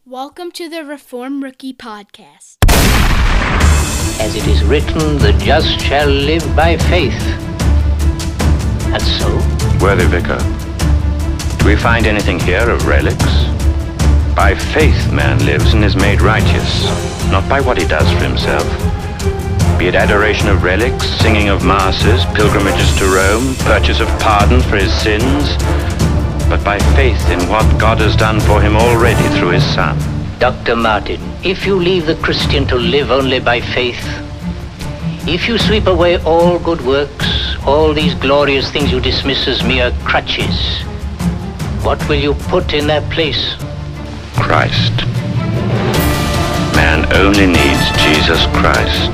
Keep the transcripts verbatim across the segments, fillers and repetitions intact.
Welcome to the Reformed Rookie Podcast. As it is written, the just shall live by faith. And so? Worthy Vicar, do we find anything here of relics? By faith man lives and is made righteous, not by what he does for himself. Be it adoration of relics, singing of masses, pilgrimages to Rome, purchase of pardon for his sins, but by faith in what God has done for him already through his Son. Doctor Martin, if you leave the Christian to live only by faith, if you sweep away all good works, all these glorious things you dismiss as mere crutches, what will you put in their place? Christ. Man only needs Jesus Christ.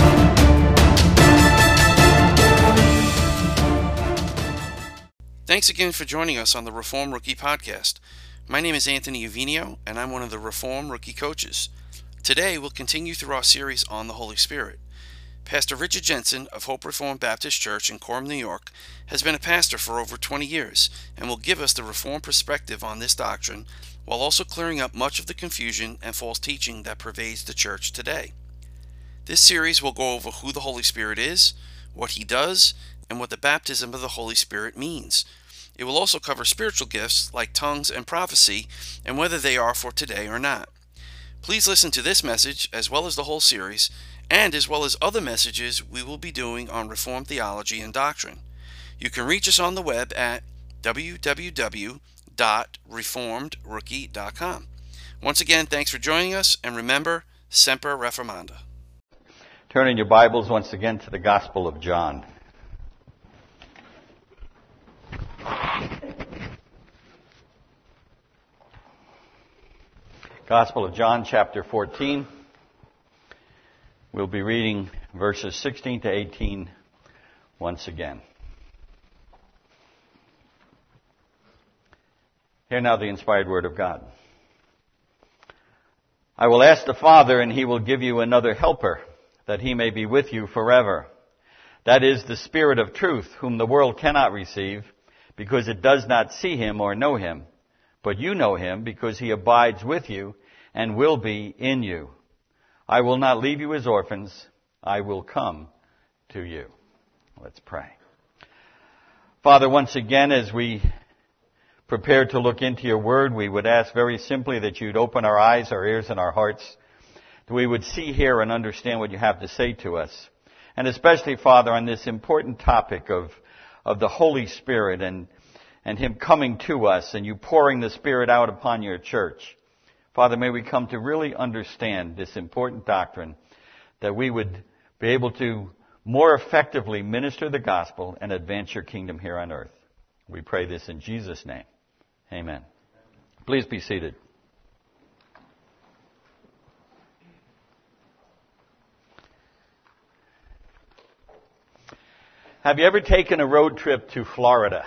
Thanks again for joining us on the Reformed Rookie Podcast. My name is Anthony Uvinio, and I'm one of the Reformed Rookie coaches. Today, we'll continue through our series on the Holy Spirit. Pastor Richard Jensen of Hope Reformed Baptist Church in Coram, New York, has been a pastor for over twenty years and will give us the Reformed perspective on this doctrine while also clearing up much of the confusion and false teaching that pervades the church today. This series will go over who the Holy Spirit is, what he does, and what the baptism of the Holy Spirit means. It will also cover spiritual gifts like tongues and prophecy and whether they are for today or not. Please listen to this message as well as the whole series and as well as other messages we will be doing on Reformed theology and doctrine. You can reach us on the web at w w w dot reformed rookie dot com. Once again, thanks for joining us, and remember, Semper Reformanda. Turning your Bibles once again to the Gospel of John. Gospel of John, chapter fourteen. We'll be reading verses sixteen to eighteen once again. Hear now the inspired word of God. I will ask the Father, and he will give you another helper, that he may be with you forever. That is the Spirit of truth, whom the world cannot receive, because it does not see him or know him. But you know him, because he abides with you and will be in you. I will not leave you as orphans. I will come to you. Let's pray. Father, once again, as we prepare to look into your word, we would ask very simply that you'd open our eyes, our ears, and our hearts, that we would see, hear, and understand what you have to say to us. And especially, Father, on this important topic of, of the Holy Spirit and, and him coming to us and you pouring the Spirit out upon your church. Father, may we come to really understand this important doctrine, that we would be able to more effectively minister the gospel and advance your kingdom here on earth. We pray this in Jesus' name. Amen. Please be seated. Have you ever taken a road trip to Florida?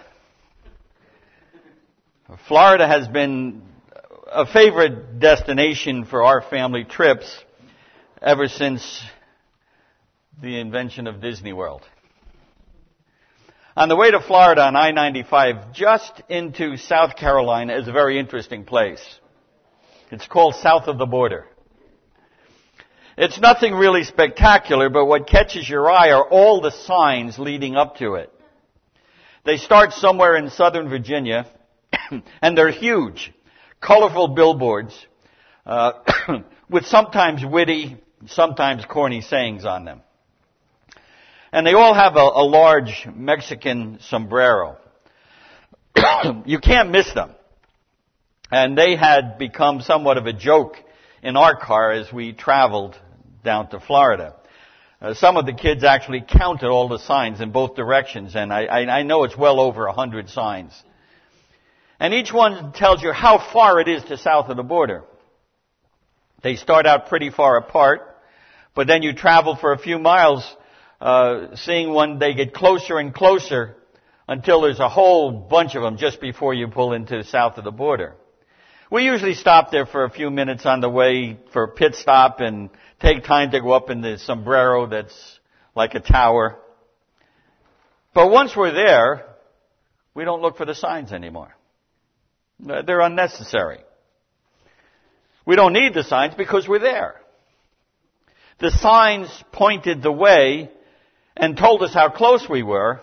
Florida has been a favorite destination for our family trips ever since the invention of Disney World. On the way to Florida on I ninety-five, just into South Carolina, is a very interesting place. It's called South of the Border. It's nothing really spectacular, but what catches your eye are all the signs leading up to it. They start somewhere in Southern Virginia, and they're huge, colorful billboards uh, with sometimes witty, sometimes corny sayings on them. And they all have a, a large Mexican sombrero. You can't miss them. And they had become somewhat of a joke in our car as we traveled down to Florida. Uh, some of the kids actually counted all the signs in both directions, and I, I, I know it's well over a hundred signs. And each one tells you how far it is to south of the border. They start out pretty far apart, but then you travel for a few miles, uh, seeing when they get closer and closer until there's a whole bunch of them just before you pull into south of the border. We usually stop there for a few minutes on the way for a pit stop and take time to go up in the sombrero that's like a tower. But once we're there, we don't look for the signs anymore. They're unnecessary. We don't need the signs because we're there. The signs pointed the way and told us how close we were.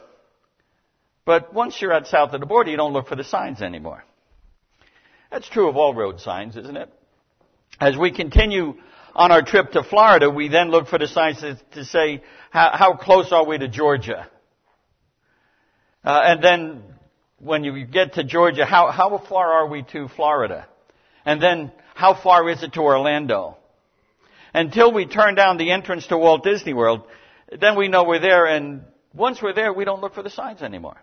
But once you're at south of the border, you don't look for the signs anymore. That's true of all road signs, isn't it? As we continue on our trip to Florida, we then look for the signs to, to say, how, how close are we to Georgia? Uh, and then when you get to Georgia, how, how far are we to Florida? And then how far is it to Orlando? Until we turn down the entrance to Walt Disney World, then we know we're there, and once we're there, we don't look for the signs anymore.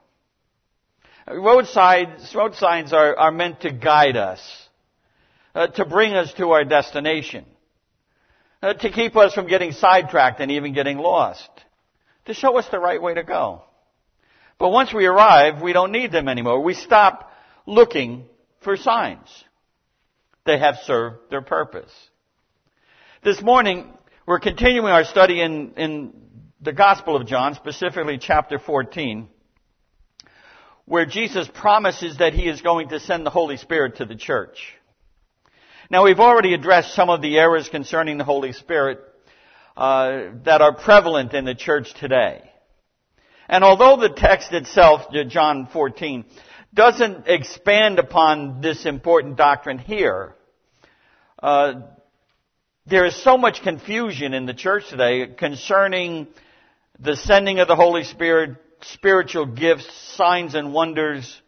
Road signs, road signs are, are meant to guide us, uh, to bring us to our destination, uh, to keep us from getting sidetracked and even getting lost, to show us the right way to go. But once we arrive, we don't need them anymore. We stop looking for signs. They have served their purpose. This morning, we're continuing our study in, in the Gospel of John, specifically chapter fourteen, where Jesus promises that He is going to send the Holy Spirit to the church. Now, we've already addressed some of the errors concerning the Holy Spirit uh, that are prevalent in the church today. And although the text itself, John fourteen, doesn't expand upon this important doctrine here, uh, there is so much confusion in the church today concerning the sending of the Holy Spirit, spiritual gifts, signs and wonders,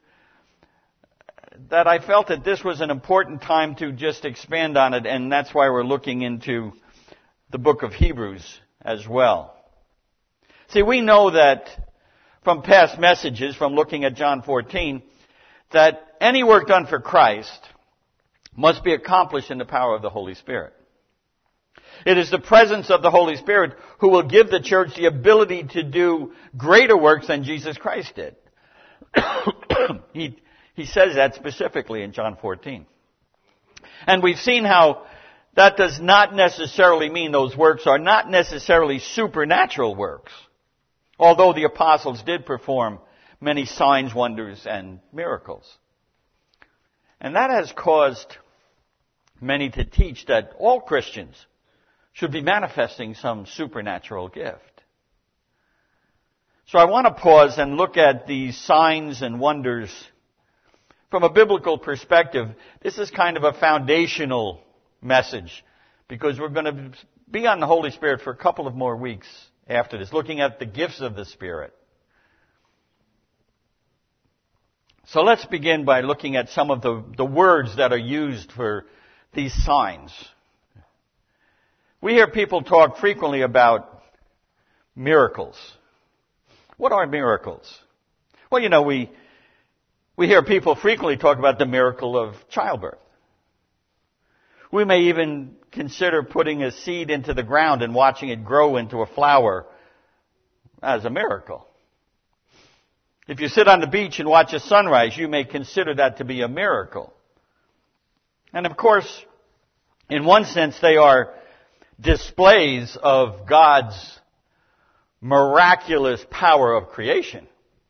that I felt that this was an important time to just expand on it, and that's why we're looking into the book of Hebrews as well. See, we know that from past messages, from looking at John fourteen, that any work done for Christ must be accomplished in the power of the Holy Spirit. It is the presence of the Holy Spirit who will give the church the ability to do greater works than Jesus Christ did. he, he says that specifically in John fourteen. And we've seen how that does not necessarily mean those works are not necessarily supernatural works, although the apostles did perform many signs, wonders, and miracles. And that has caused many to teach that all Christians should be manifesting some supernatural gift. So I want to pause and look at these signs and wonders from a biblical perspective. This is kind of a foundational message because we're going to be on the Holy Spirit for a couple of more weeks after this, looking at the gifts of the Spirit. So let's begin by looking at some of the, the words that are used for these signs. We hear people talk frequently about miracles. What are miracles? Well, you know, we we hear people frequently talk about the miracle of childbirth. We may even consider putting a seed into the ground and watching it grow into a flower as a miracle. If you sit on the beach and watch a sunrise, you may consider that to be a miracle. And of course, in one sense, they are displays of God's miraculous power of creation.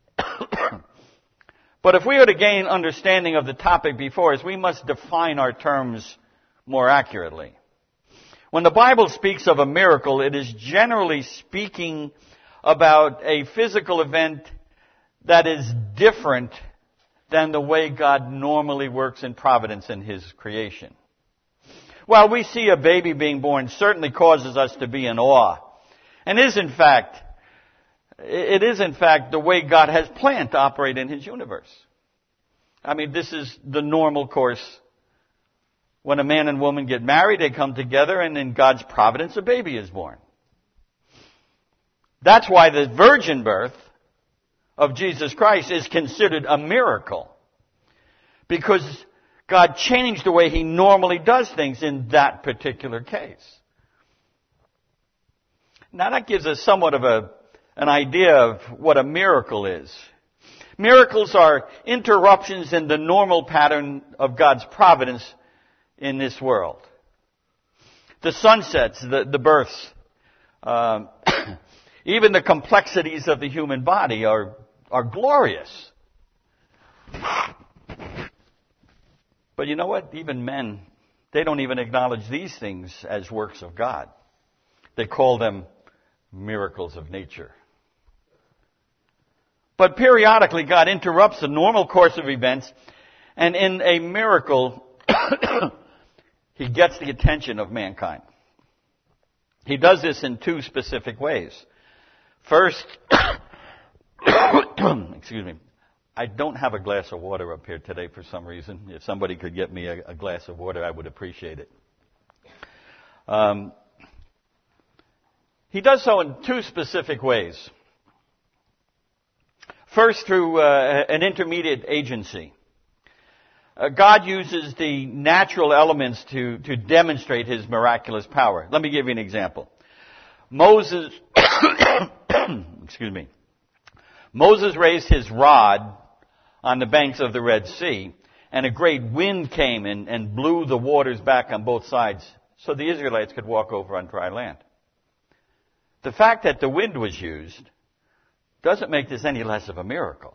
But if we are to gain understanding of the topic before us, we must define our terms more accurately. When the Bible speaks of a miracle, it is generally speaking about a physical event that is different than the way God normally works in providence in His creation. While we see a baby being born certainly causes us to be in awe, and is in fact, it is in fact the way God has planned to operate in His universe. I mean, this is the normal course. When a man and woman get married, they come together, and in God's providence, a baby is born. That's why the virgin birth of Jesus Christ is considered a miracle. Because God changed the way He normally does things in that particular case. Now that gives us somewhat of a, an idea of what a miracle is. Miracles are interruptions in the normal pattern of God's providence in this world. The sunsets, the, the births, um, even the complexities of the human body are, are glorious. But you know what? Even men they don't even acknowledge these things as works of God. They call them miracles of nature. But periodically, God interrupts the normal course of events, and in a miracle, He gets the attention of mankind. He does this in two specific ways. First, excuse me, I don't have a glass of water up here today for some reason. If somebody could get me a, a glass of water, I would appreciate it. Um, he does so in two specific ways. First, through uh, an intermediate agency. Uh, God uses the natural elements to, to demonstrate His miraculous power. Let me give you an example. Moses, excuse me, Moses raised his rod on the banks of the Red Sea, and a great wind came and, and blew the waters back on both sides, so the Israelites could walk over on dry land. The fact that the wind was used doesn't make this any less of a miracle.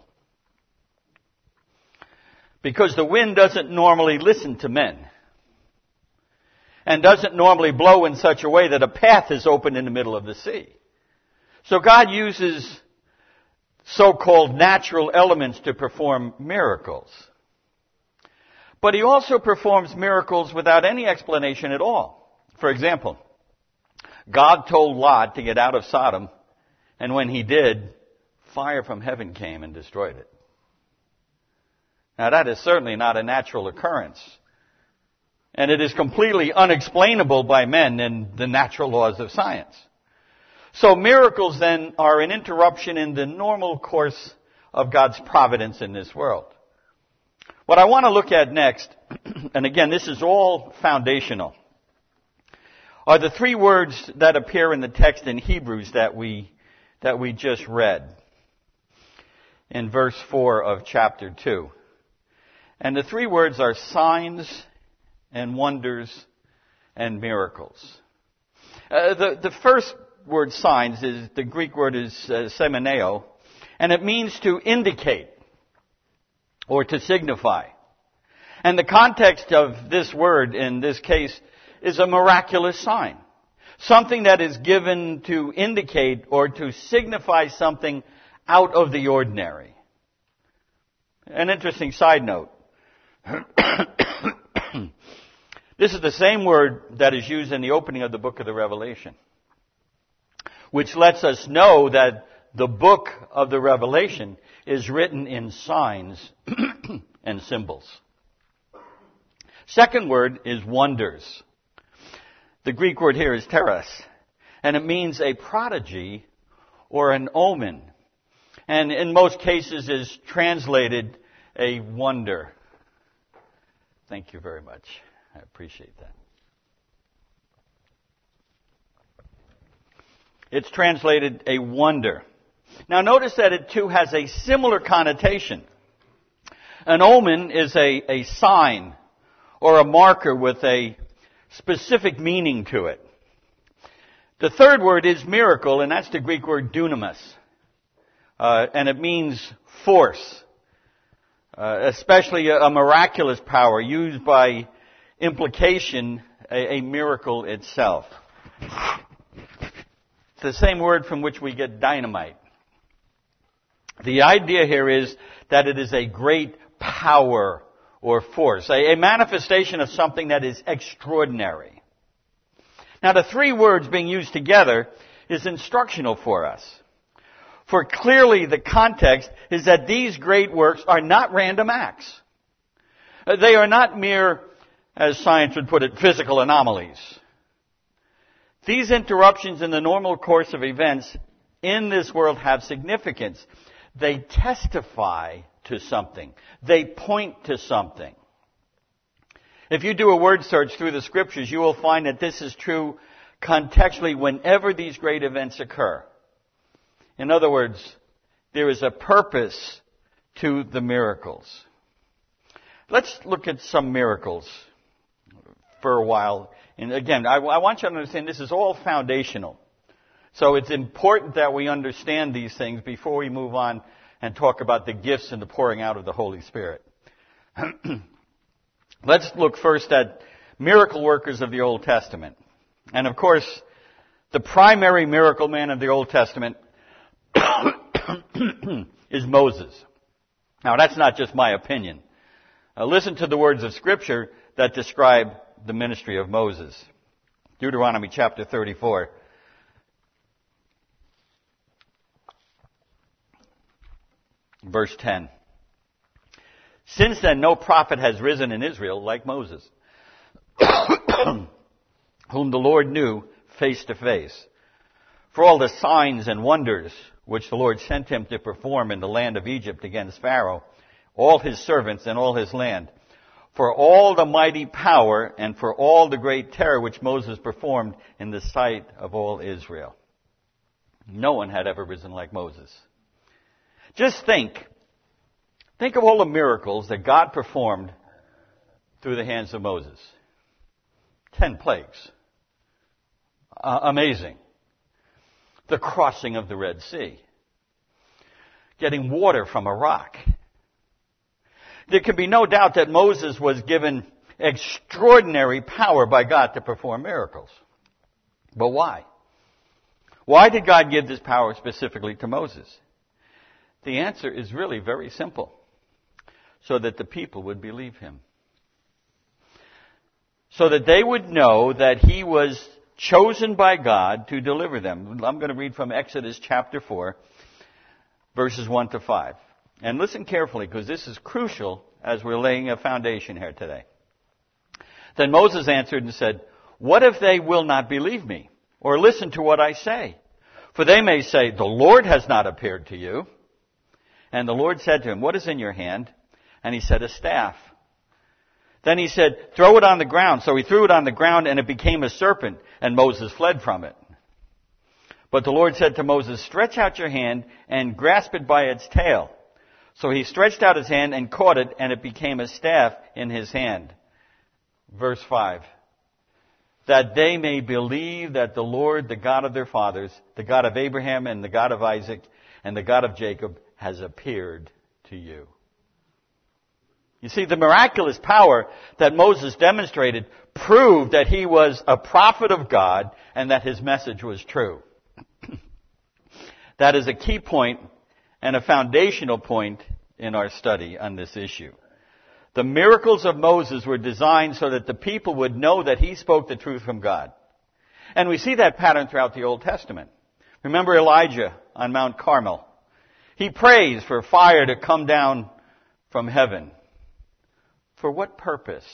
Because the wind doesn't normally listen to men. And doesn't normally blow in such a way that a path is open in the middle of the sea. So God uses so-called natural elements to perform miracles. But He also performs miracles without any explanation at all. For example, God told Lot to get out of Sodom, and when he did, fire from heaven came and destroyed it. Now that is certainly not a natural occurrence. And it is completely unexplainable by men in the natural laws of science. So miracles then are an interruption in the normal course of God's providence in this world. What I want to look at next, and again this is all foundational, are the three words that appear in the text in Hebrews that we, that we just read in verse four of chapter two. And the three words are signs and wonders and miracles. Uh, the, the first word, signs, is the Greek word is uh, semeneo, and it means to indicate or to signify. And the context of this word in this case is a miraculous sign. Something that is given to indicate or to signify something out of the ordinary. An interesting side note. This is the same word that is used in the opening of the book of the Revelation, which lets us know that the book of the Revelation is written in signs and symbols. Second word is wonders. The Greek word here is teras, and it means a prodigy or an omen, and in most cases is translated a wonder. Thank you very much. I appreciate that. It's translated a wonder. Now notice that it too has a similar connotation. An omen is a, a sign or a marker with a specific meaning to it. The third word is miracle, and that's the Greek word dunamis. Uh, and it means force. Uh, especially a, a miraculous power used by implication, a, a miracle itself. It's the same word from which we get dynamite. The idea here is that it is a great power or force, a, a manifestation of something that is extraordinary. Now the three words being used together is instructional for us. For clearly the context is that these great works are not random acts. They are not mere, as science would put it, physical anomalies. These interruptions in the normal course of events in this world have significance. They testify to something. They point to something. If you do a word search through the scriptures, you will find that this is true contextually whenever these great events occur. In other words, there is a purpose to the miracles. Let's look at some miracles for a while. And again, I, I want you to understand this is all foundational. So it's important that we understand these things before we move on and talk about the gifts and the pouring out of the Holy Spirit. Let's look first at miracle workers of the Old Testament. And of course, the primary miracle man of the Old Testament is Moses. Now, that's not just my opinion. Uh, listen to the words of Scripture that describe the ministry of Moses. Deuteronomy chapter thirty-four. Verse ten. Since then, no prophet has risen in Israel like Moses, whom the Lord knew face to face. For all the signs and wonders which the Lord sent him to perform in the land of Egypt against Pharaoh, all his servants and all his land, for all the mighty power and for all the great terror which Moses performed in the sight of all Israel. No one had ever risen like Moses. Just think, think of all the miracles that God performed through the hands of Moses. Ten plagues. Uh, amazing. The crossing of the Red Sea. Getting water from a rock. There can be no doubt that Moses was given extraordinary power by God to perform miracles. But why? Why did God give this power specifically to Moses? The answer is really very simple. So that the people would believe him. So that they would know that he was chosen by God to deliver them. I'm going to read from Exodus chapter four, verses one to five. And listen carefully, because this is crucial as we're laying a foundation here today. Then Moses answered and said, "What if they will not believe me, or listen to what I say? For they may say, 'The Lord has not appeared to you.' And the Lord said to him, 'What is in your hand?' And he said, 'A staff.' Then he said, 'Throw it on the ground.' So he threw it on the ground, and it became a serpent, and Moses fled from it. But the Lord said to Moses, 'Stretch out your hand and grasp it by its tail.' So he stretched out his hand and caught it, and it became a staff in his hand." Verse five. "That they may believe that the Lord, the God of their fathers, the God of Abraham and the God of Isaac and the God of Jacob, has appeared to you." You see, the miraculous power that Moses demonstrated proved that he was a prophet of God and that his message was true. That is a key point and a foundational point in our study on this issue. The miracles of Moses were designed so that the people would know that he spoke the truth from God. And we see that pattern throughout the Old Testament. Remember Elijah on Mount Carmel. He prays for fire to come down from heaven. For what purpose?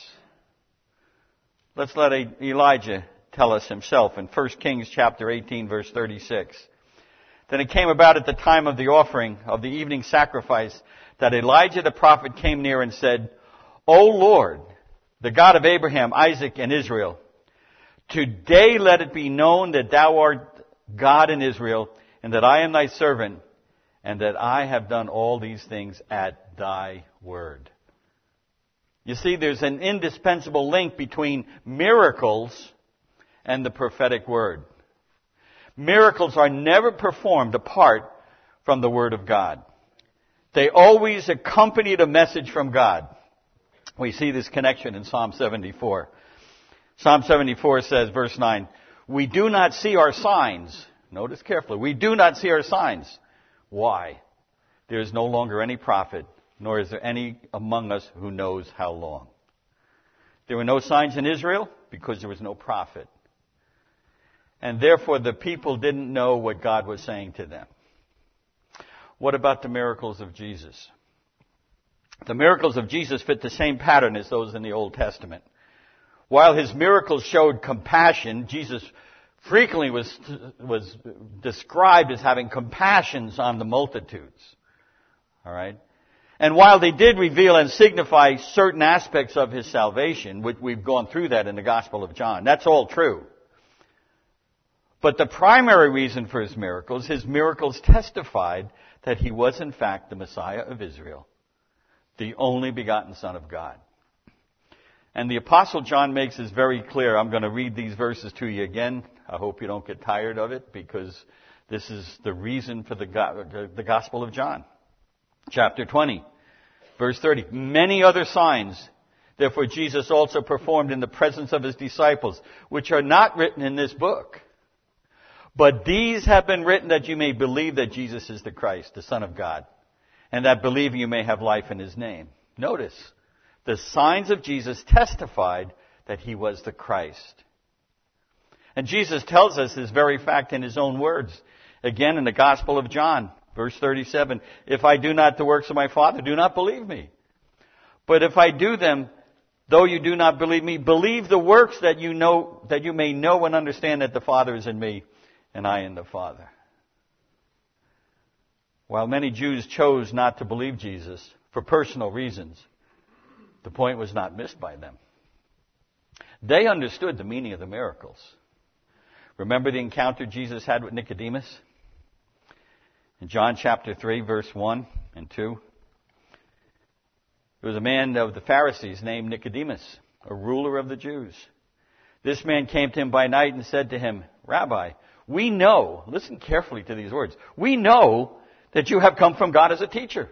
Let's let Elijah tell us himself in First Kings chapter eighteen, verse thirty-six. "Then it came about at the time of the offering of the evening sacrifice that Elijah the prophet came near and said, 'O Lord, the God of Abraham, Isaac, and Israel, today let it be known that thou art God in Israel, and that I am thy servant, and that I have done all these things at thy word.'" You see, there's an indispensable link between miracles and the prophetic word. Miracles are never performed apart from the Word of God. They always accompanied a message from God. We see this connection in Psalm seventy-four. Psalm seventy-four says, verse nine, "We do not see our signs." Notice carefully. "We do not see our signs." Why? "There is no longer any prophet, nor is there any among us who knows how long." There were no signs in Israel because there was no prophet. And therefore the people didn't know what God was saying to them. What about the miracles of Jesus? The miracles of Jesus fit the same pattern as those in the Old Testament. While his miracles showed compassion, Jesus frequently was, was described as having compassions on the multitudes. All right? And while they did reveal and signify certain aspects of his salvation, which we've gone through that in the Gospel of John, that's all true. But the primary reason for his miracles, his miracles testified that he was in fact the Messiah of Israel, the only begotten Son of God. And the Apostle John makes this very clear. I'm going to read these verses to you again. I hope you don't get tired of it, because this is the reason for the, the Gospel of John. Chapter twenty, verse thirty. "Many other signs Therefore Jesus also performed in the presence of his disciples, which are not written in this book. But these have been written that you may believe that Jesus is the Christ, the Son of God, and that believing you may have life in his name. Notice, the signs of Jesus testified that he was the Christ. And Jesus tells us this very fact in his own words. Again, in the Gospel of John, verse thirty-seven, if I do not the works of my Father, do not believe me. But if I do them, though you do not believe me, believe the works that you know, that you may know and understand that the Father is in me and I in the Father. While many Jews chose not to believe Jesus for personal reasons, the point was not missed by them. They understood the meaning of the miracles. Remember the encounter Jesus had with Nicodemus? In John chapter three, verse one and two. There was a man of the Pharisees named Nicodemus, a ruler of the Jews. This man came to him by night and said to him, Rabbi, we know, listen carefully to these words, we know that you have come from God as a teacher.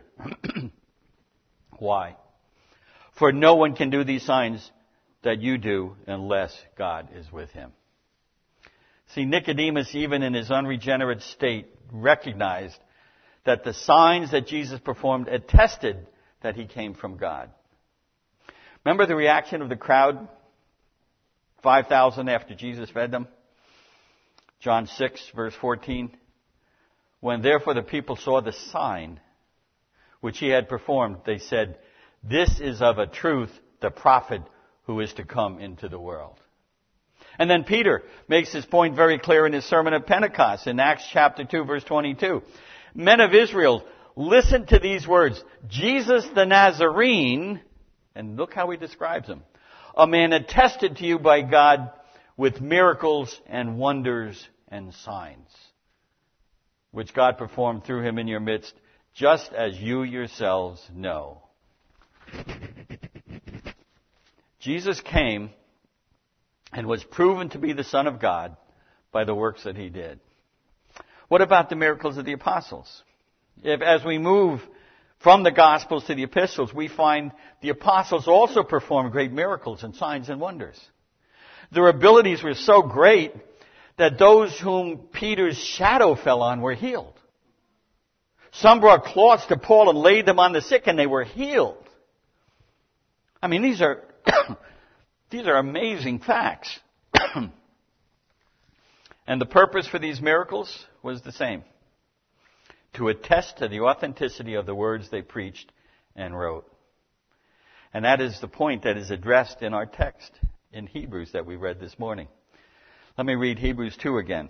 Why? For no one can do these signs that you do unless God is with him. See, Nicodemus, even in his unregenerate state, recognized that the signs that Jesus performed attested that he came from God. Remember the reaction of the crowd? five thousand after Jesus fed them? John six, verse fourteen. When therefore the people saw the sign which he had performed, they said, this is of a truth the prophet who is to come into the world. And then Peter makes his point very clear in his sermon at Pentecost in Acts chapter two, verse twenty-two. Men of Israel, listen to these words. Jesus the Nazarene, and look how he describes him, a man attested to you by God with miracles and wonders and signs, which God performed through him in your midst, just as you yourselves know. Jesus came and was proven to be the Son of God by the works that he did. What about the miracles of the apostles? If, as we move from the Gospels to the epistles, we find the apostles also performed great miracles and signs and wonders. Their abilities were so great that those whom Peter's shadow fell on were healed. Some brought cloths to Paul and laid them on the sick, and they were healed. I mean, these are these are amazing facts. And the purpose for these miracles was the same: to attest to the authenticity of the words they preached and wrote. And that is the point that is addressed in our text in Hebrews that we read this morning. Let me read Hebrews two again.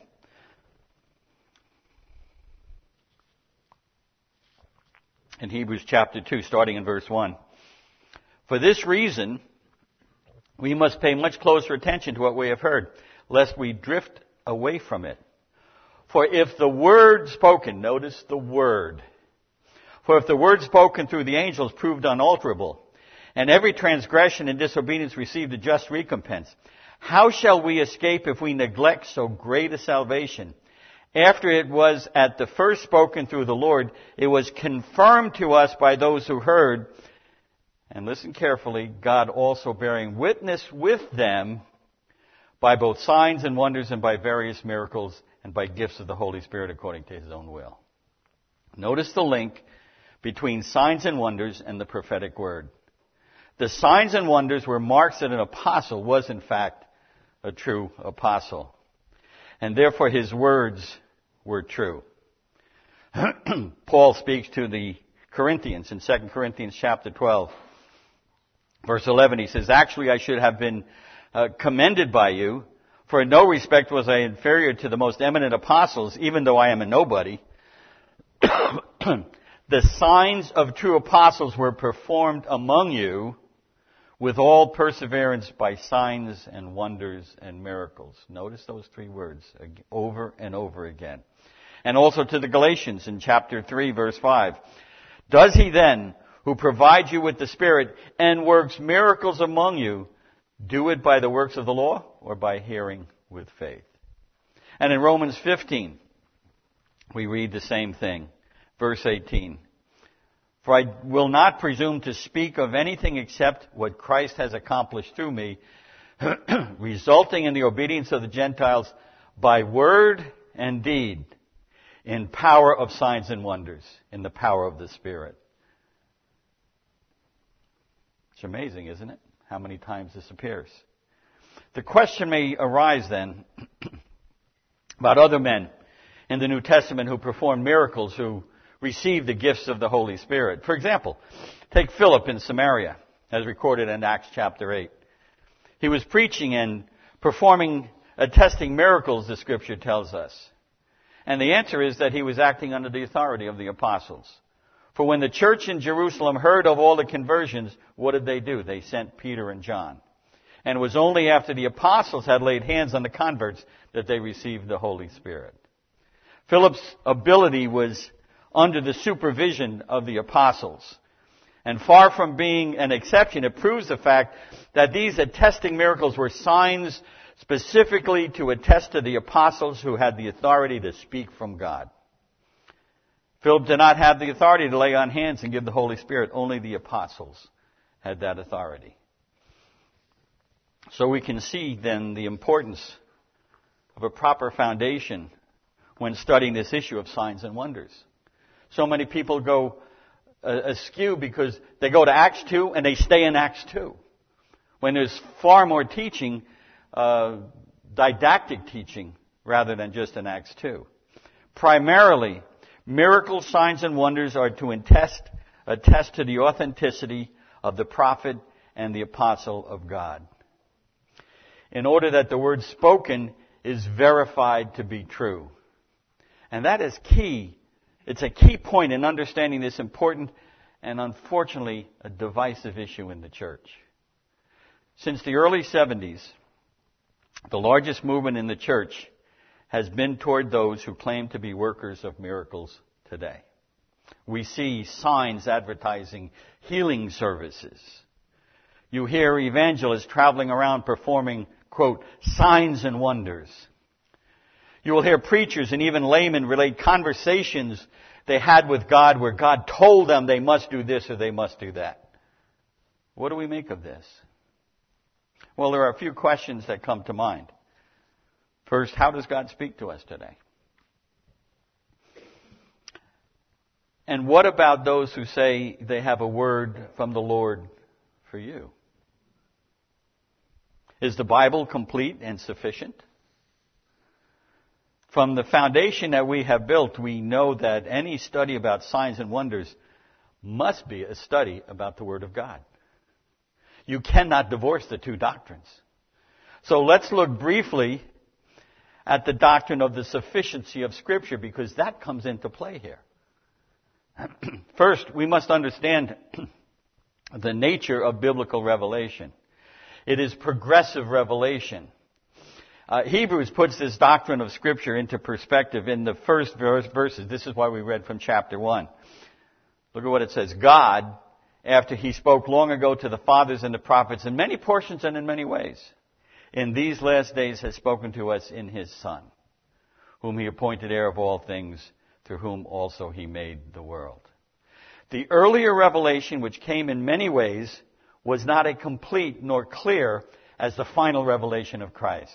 In Hebrews chapter two, starting in verse one. For this reason, we must pay much closer attention to what we have heard, lest we drift away from it. For if the word spoken, notice the word, for if the word spoken through the angels proved unalterable, and every transgression and disobedience received a just recompense, how shall we escape if we neglect so great a salvation? After it was at the first spoken through the Lord, it was confirmed to us by those who heard, and listen carefully, God also bearing witness with them by both signs and wonders and by various miracles and by gifts of the Holy Spirit according to his own will. Notice the link between signs and wonders and the prophetic word. The signs and wonders were marks that an apostle was in fact a true apostle. And therefore his words were true. Paul speaks to the Corinthians in Second Corinthians chapter twelve. Verse eleven, he says, actually I should have been uh, commended by you, for in no respect was I inferior to the most eminent apostles, even though I am a nobody. The signs of true apostles were performed among you with all perseverance by signs and wonders and miracles. Notice those three words over and over again. And also to the Galatians in chapter three, verse five. Does he then, who provides you with the Spirit and works miracles among you, do it by the works of the law or by hearing with faith? And in Romans fifteen, we read the same thing. Verse eighteen. For I will not presume to speak of anything except what Christ has accomplished through me, resulting in the obedience of the Gentiles by word and deed, in power of signs and wonders, in the power of the Spirit. It's amazing, isn't it? How many times this appears. The question may arise then about other men in the New Testament who performed miracles, who received the gifts of the Holy Spirit. For example, take Philip in Samaria, as recorded in Acts chapter eight. He was preaching and performing, attesting miracles, the Scripture tells us. And the answer is that he was acting under the authority of the apostles. For when the church in Jerusalem heard of all the conversions, what did they do? They sent Peter and John. And it was only after the apostles had laid hands on the converts that they received the Holy Spirit. Philip's ability was under the supervision of the apostles. And far from being an exception, it proves the fact that these attesting miracles were signs specifically to attest to the apostles who had the authority to speak from God. Philip did not have the authority to lay on hands and give the Holy Spirit. Only the apostles had that authority. So we can see then the importance of a proper foundation when studying this issue of signs and wonders. So many people go uh, askew because they go to Acts two and they stay in Acts two, when there's far more teaching, uh, didactic teaching, rather than just in Acts two. Primarily, miracles, signs, and wonders are to attest, attest to the authenticity of the prophet and the apostle of God, in order that the word spoken is verified to be true. And that is key. It's a key point in understanding this important and unfortunately a divisive issue in the church. Since the early seventies, the largest movement in the church has been toward those who claim to be workers of miracles today. We see signs advertising healing services. You hear evangelists traveling around performing, quote, signs and wonders. You will hear preachers and even laymen relate conversations they had with God where God told them they must do this or they must do that. What do we make of this? Well, there are a few questions that come to mind. First, how does God speak to us today? And what about those who say they have a word from the Lord for you? Is the Bible complete and sufficient? From the foundation that we have built, we know that any study about signs and wonders must be a study about the Word of God. You cannot divorce the two doctrines. So let's look briefly at the doctrine of the sufficiency of Scripture, because that comes into play here. First, we must understand the nature of biblical revelation. It is progressive revelation. Uh, Hebrews puts this doctrine of Scripture into perspective in the first verse, verses. This is why we read from chapter one. Look at what it says. God, after He spoke long ago to the fathers and the prophets in many portions and in many ways, in these last days has spoken to us in His Son, whom He appointed heir of all things, through whom also He made the world. The earlier revelation, which came in many ways, was not as complete nor clear as the final revelation of Christ.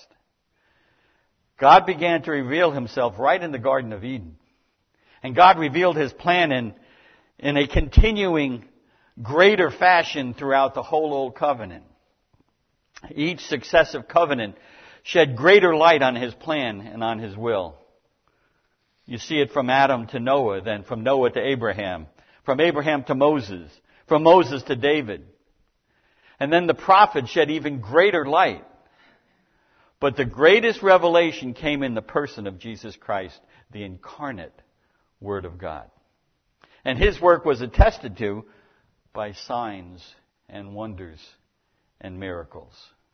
God began to reveal Himself right in the Garden of Eden. And God revealed His plan in, in a continuing greater fashion throughout the whole Old Covenant. Each successive covenant shed greater light on His plan and on His will. You see it from Adam to Noah, then from Noah to Abraham, from Abraham to Moses, from Moses to David. And then the prophets shed even greater light. But the greatest revelation came in the person of Jesus Christ, the incarnate Word of God. And His work was attested to by signs and wonders and miracles.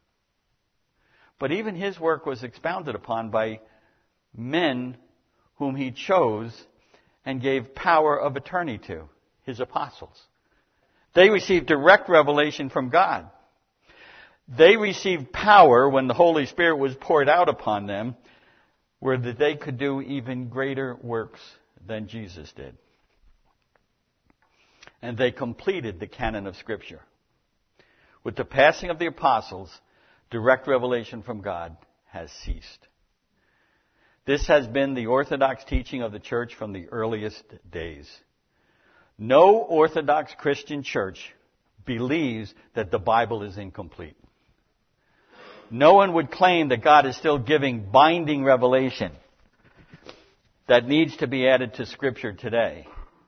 But even His work was expounded upon by men whom He chose and gave power of attorney to, His apostles. They received direct revelation from God. They received power when the Holy Spirit was poured out upon them, where that they could do even greater works than Jesus did. and they completed the canon of Scripture. With the passing of the apostles, direct revelation from God has ceased. This has been the orthodox teaching of the church from the earliest days. No Orthodox Christian church believes that the Bible is incomplete. No one would claim that God is still giving binding revelation that needs to be added to Scripture today.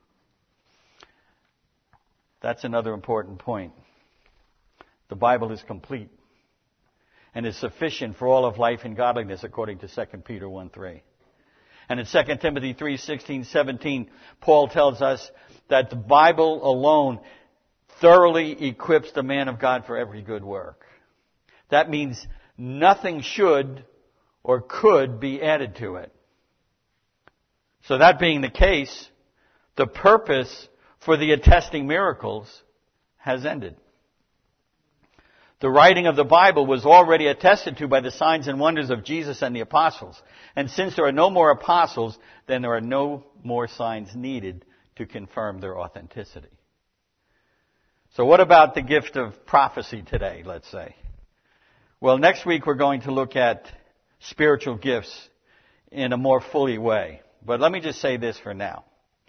That's another important point. The Bible is complete and is sufficient for all of life and godliness, according to Second Peter one three. And in Second Timothy three sixteen, seventeen, Paul tells us that the Bible alone thoroughly equips the man of God for every good work. That means nothing should or could be added to it. So that being the case, the purpose for the attesting miracles has ended. The writing of the Bible was already attested to by the signs and wonders of Jesus and the apostles. And since there are no more apostles, then there are no more signs needed to confirm their authenticity. So what about the gift of prophecy today, let's say? Well, next week we're going to look at spiritual gifts in a more fully way. But let me just say this for now.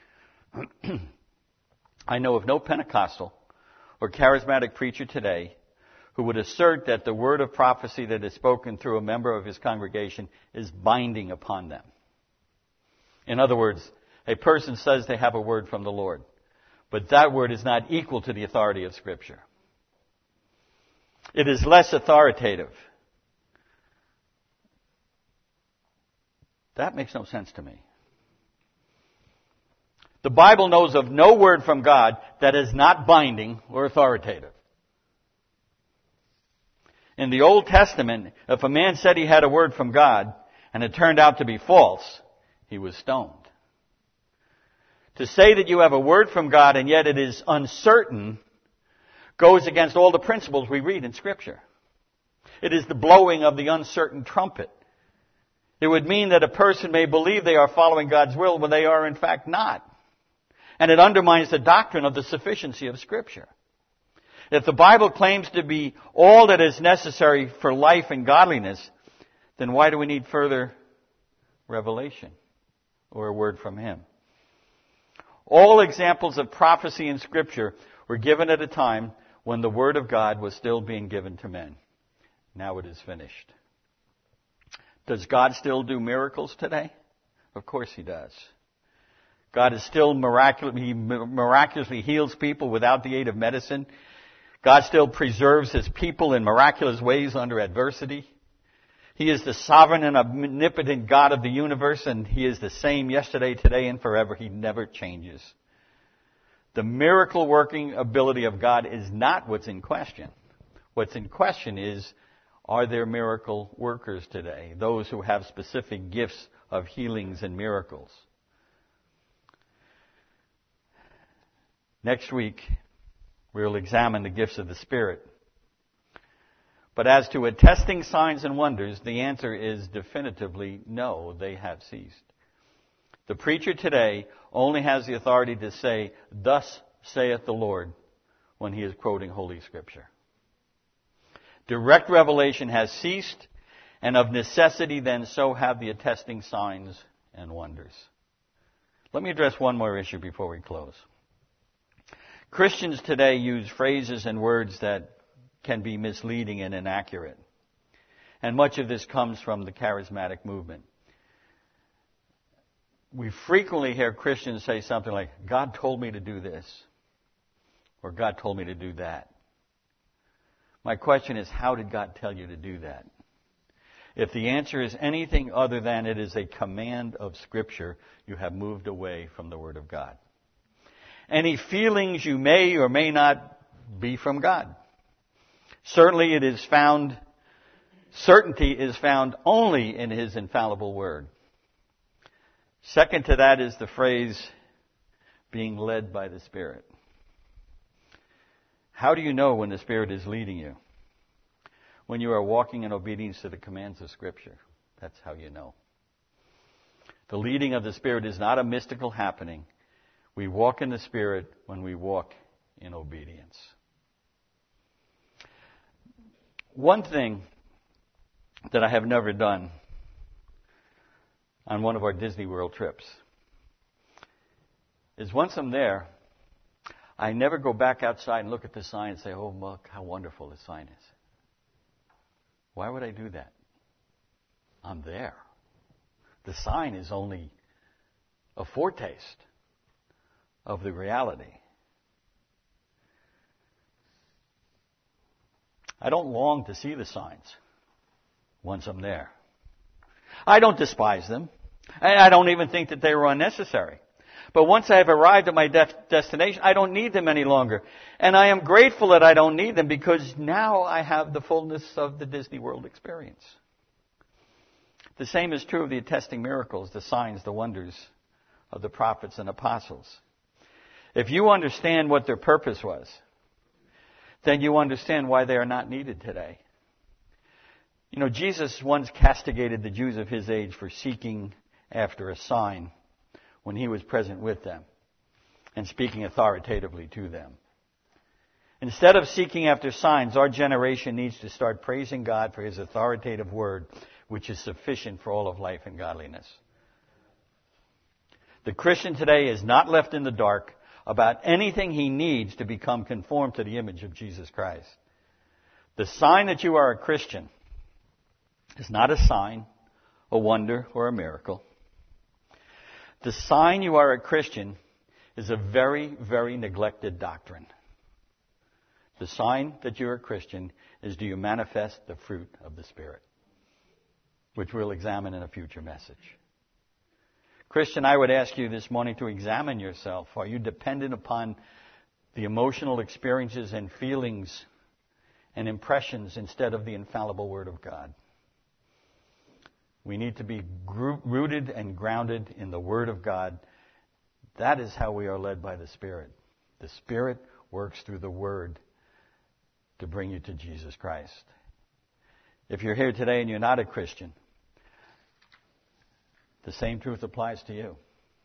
I know of no Pentecostal or charismatic preacher today who would assert that the word of prophecy that is spoken through a member of his congregation is binding upon them. In other words, a person says they have a word from the Lord, but that word is not equal to the authority of Scripture. It is less authoritative. That makes no sense to me. The Bible knows of no word from God that is not binding or authoritative. In the Old Testament, if a man said he had a word from God and it turned out to be false, he was stoned. To say that you have a word from God and yet it is uncertain goes against all the principles we read in Scripture. It is the blowing of the uncertain trumpet. It would mean that a person may believe they are following God's will when they are in fact not. And it undermines the doctrine of the sufficiency of Scripture. If the Bible claims to be all that is necessary for life and godliness, then why do we need further revelation or a word from Him? All examples of prophecy in Scripture were given at a time when the Word of God was still being given to men. Now it is finished. Does God still do miracles today? Of course He does. God is still miraculously, He miraculously heals people without the aid of medicine. God still preserves His people in miraculous ways under adversity. He is the sovereign and omnipotent God of the universe, and He is the same yesterday, today, and forever. He never changes. The miracle working ability of God is not what's in question. What's in question is, are there miracle workers today? Those who have specific gifts of healings and miracles. Next week, we'll examine the gifts of the Spirit. But as to attesting signs and wonders, the answer is definitively no, they have ceased. The preacher today only has the authority to say, "Thus saith the Lord," when he is quoting Holy Scripture. Direct revelation has ceased, and of necessity then so have the attesting signs and wonders. Let me address one more issue before we close. Christians today use phrases and words that can be misleading and inaccurate. And much of this comes from the charismatic movement. We frequently hear Christians say something like, "God told me to do this," or "God told me to do that." My question is, how did God tell you to do that? If the answer is anything other than it is a command of Scripture, you have moved away from the Word of God. Any feelings you may or may not be from God. Certainly it is found, certainty is found only in His infallible Word. Second to that is the phrase, being led by the Spirit. How do you know when the Spirit is leading you? When you are walking in obedience to the commands of Scripture. That's how you know. The leading of the Spirit is not a mystical happening We walk in the Spirit when we walk in obedience. One thing that I have never done on one of our Disney World trips is once I'm there, I never go back outside and look at the sign and say, oh, look how wonderful the sign is. Why would I do that? I'm there. The sign is only a foretaste of the reality. I don't long to see the signs once I'm there. I don't despise them. I don't even think that they were unnecessary. But once I have arrived at my de- destination, I don't need them any longer. And I am grateful that I don't need them because now I have the fullness of the Disney World experience. The same is true of the attesting miracles, the signs, the wonders of the prophets and apostles. If you understand what their purpose was, then you understand why they are not needed today. You know, Jesus once castigated the Jews of his age for seeking after a sign when he was present with them and speaking authoritatively to them. Instead of seeking after signs, our generation needs to start praising God for his authoritative word, which is sufficient for all of life and godliness. The Christian today is not left in the dark about anything he needs to become conformed to the image of Jesus Christ. The sign that you are a Christian is not a sign, a wonder, or a miracle. The sign you are a Christian is a very, very neglected doctrine. The sign that you're a Christian is, do you manifest the fruit of the Spirit? Which we'll examine in a future message. Christian, I would ask you this morning to examine yourself. Are you dependent upon the emotional experiences and feelings and impressions instead of the infallible Word of God? We need to be rooted and grounded in the Word of God. That is how we are led by the Spirit. The Spirit works through the Word to bring you to Jesus Christ. If you're here today and you're not a Christian, the same truth applies to you.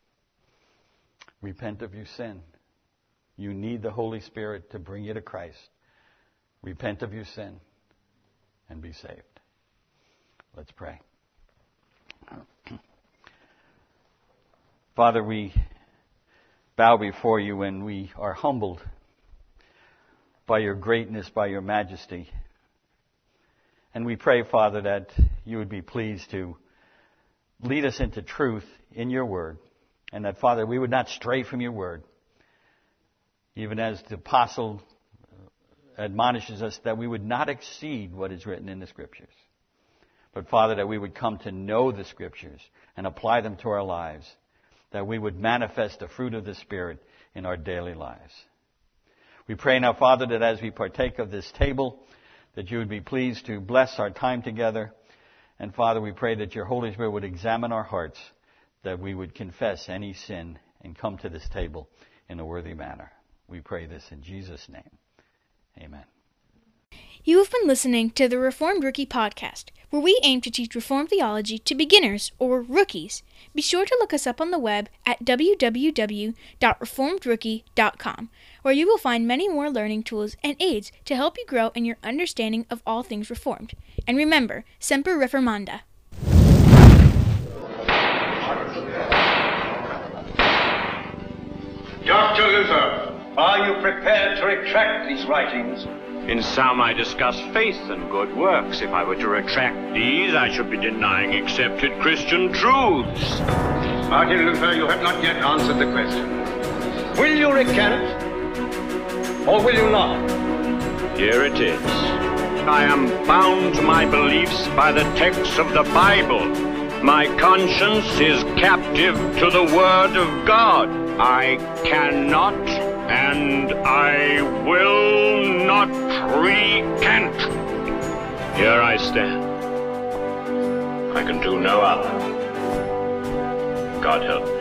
Repent of your sin. You need the Holy Spirit to bring you to Christ. Repent of your sin and be saved. Let's pray. Father, we bow before you and we are humbled by your greatness, by your majesty. And we pray, Father, that you would be pleased to lead us into truth in your word. And that, Father, we would not stray from your word. Even as the apostle admonishes us that we would not exceed what is written in the Scriptures. But, Father, that we would come to know the Scriptures and apply them to our lives. That we would manifest the fruit of the Spirit in our daily lives. We pray now, Father, that as we partake of this table, that you would be pleased to bless our time together. And, Father, we pray that your Holy Spirit would examine our hearts, that we would confess any sin and come to this table in a worthy manner. We pray this in Jesus' name. Amen. You have been listening to the Reformed Rookie Podcast, where we aim to teach Reformed theology to beginners or rookies. Be sure to look us up on the web at w w w dot reformed rookie dot com, where you will find many more learning tools and aids to help you grow in your understanding of all things Reformed. And remember, Semper Reformanda. Doctor Luther, are you prepared to retract these writings? In some I discuss faith and good works. If I were to retract these, I should be denying accepted Christian truths. Martin Luther, you have not yet answered the question. Will you recant, or will you not? Here it is. I am bound to my beliefs by the texts of the Bible. My conscience is captive to the Word of God. I cannot and I will not recant. Here I stand. I can do no other. God help me.